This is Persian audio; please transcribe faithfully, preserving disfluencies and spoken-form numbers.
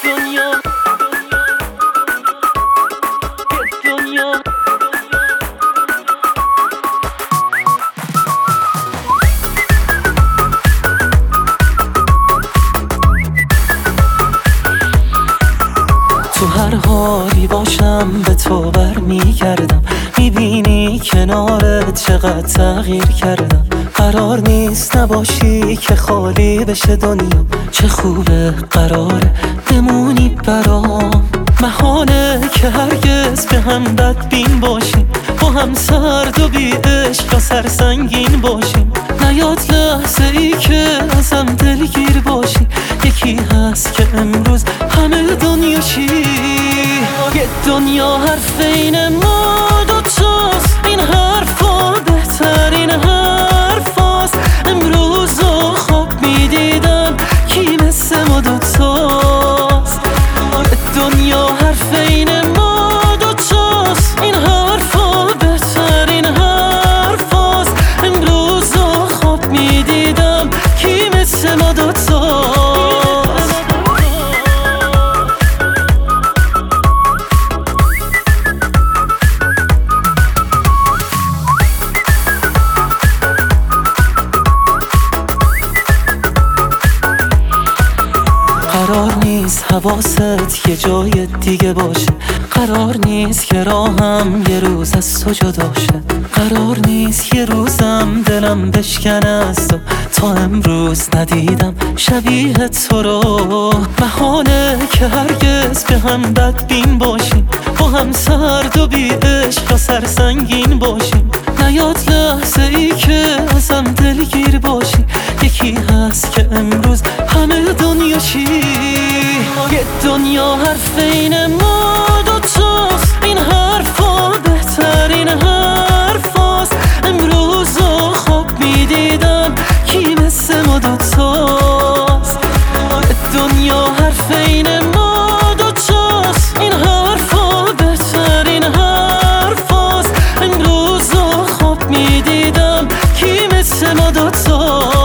دنیا دنیا تو هر حالی باشم به تو بر میگردم، میبینی کنارت چقدر تغییر کردم. قرار نیست نباشی که خالی بشه دنیا، چه خوبه قراره بمونی برام. محاله که هرگز به هم بدبین باشیم، با هم سرد و بی عشق و سرسنگین باشیم. نیاد لحظه ای که ازم دلگیر باشی، یکی هست که امروز همه دنیاشی. یه دنیا حرف این ما دوتاست، این حرفا بهترین حرفاست. امروز رو خواب میدیدم کی مثل ما دوتاست. دنیا حرف این ما دوتاست، این حرفا بهترین حرفاست. امروز رو خواب میدیدم کی مثل ما دوتاست. قرار نیست حواست یه جای دیگه باشه، قرار نیست که راهم یه روز از تو جدا شه. قرار نیست یه روزم دلم بشکنه از تو، تا امروز ندیدم شبیه تو رو. محاله که هرگز به هم بدبین باشیم، با هم سرد و بی عشق و سرسنگین باشیم. نیاد لحظه ای که ازم دلگیر باشی، یکی هست که امروز همه دنیاشی. یه دنیا حرف این ما دوتاست، این حرفا بهترین حرفاست. امروز رو خواب میدیدم کی مثل ما دوتاست. دنیا حرف این ما دوتاست، این حرفا بهترین حرفاست. امروز رو خواب میدیدم کی مثل ما دوتاست.